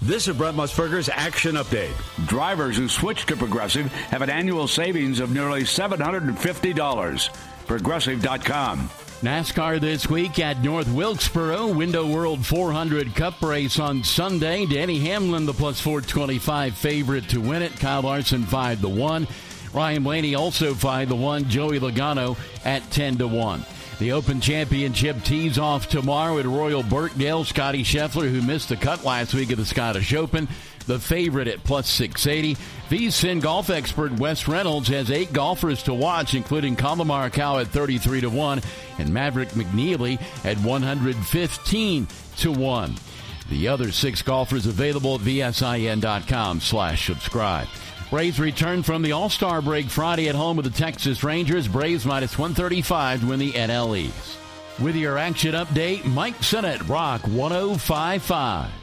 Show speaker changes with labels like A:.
A: This is Brent Musburger's Action Update. Drivers who switch to Progressive have an annual savings of nearly $750. Progressive.com.
B: NASCAR this week at North Wilkesboro. Window World 400 Cup race on Sunday. Denny Hamlin, the plus 425 favorite to win it. Kyle Larson 5-1. Ryan Blaney also 5-1. Joey Logano at 10-1. The Open Championship tees off tomorrow at Royal Birkdale. Scotty Scheffler, who missed the cut last week at the Scottish Open, the favorite at plus 680. VSiN golf expert Wes Reynolds has 8 golfers to watch, including Collin Morikawa at 33-1 and Maverick McNealy at 115-1. The other 6 golfers available at VSIN.com/subscribe. Braves return from the All-Star break Friday at home with the Texas Rangers. Braves minus 135 to win the NL East. With your action update, Mike Sennett, Rock 105.5.